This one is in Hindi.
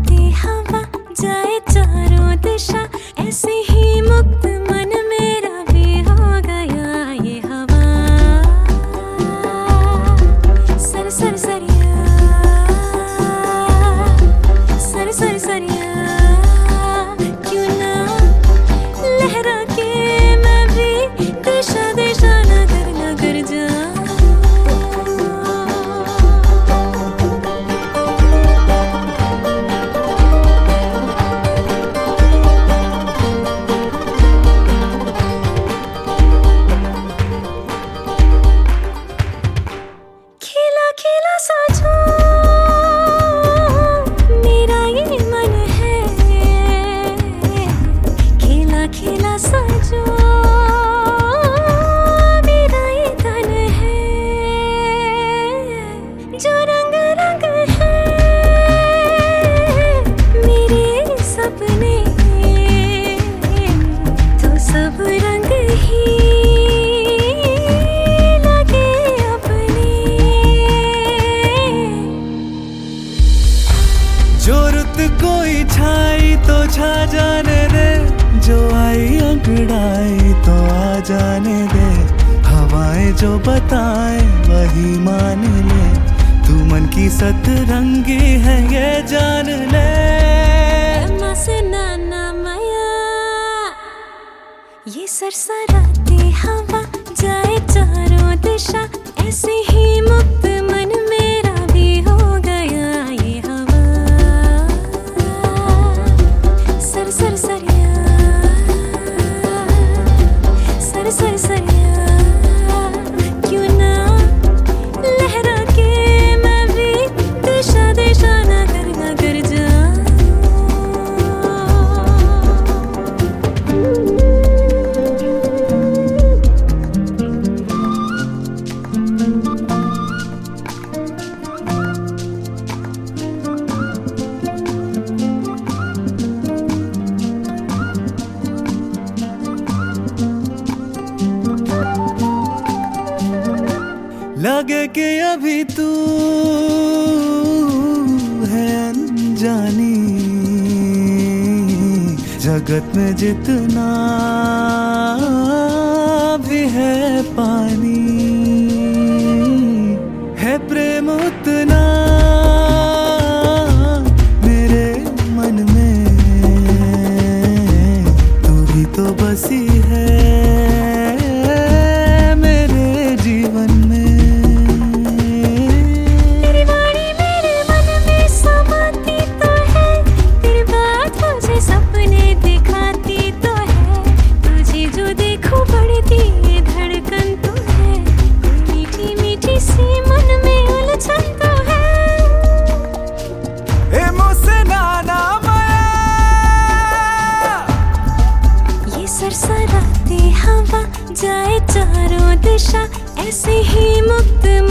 सरसराती हवा जाए चारों दिशा, ऐसे ही मुक्त मन मेरा भी हो गया ये हवा। सर सर सरिया, सर सर सरिया, क्यों ना लहरा के मैं भी दिशा दिशा नगर नगर जाऊं। मेरा ये मन है, खिला खिला सजो मेरा ये तन है, जो रंग रंग है मेरे सपने, तो सब रंग ही जो रुत कोई छाई तो छा जाने दे, जो आई अंगड़ाई तो आ जाने दे, हवाएं जो बताए वही मान ले, तू मन की सतरंगी है ये जान ले। नाना माया ये सरसराती हवा जाए चारों दिशा, ऐसे ही मुक्त मन मेरा भी हो गया ये हवा। सर सर सरिया, सर सर सरिया, क्यों ना लहरा के मैं भी दिशा दिशा नगर नगर जाऊं। लगे कि अभी तू है अनजानी, जगत में जितना भी है पानी, है प्रेम उतना मेरे मन में, तू भी तो बसी है मेरे जीवन में। सरसराती हवा जाए चारों दिशा, ऐसे ही मुक्त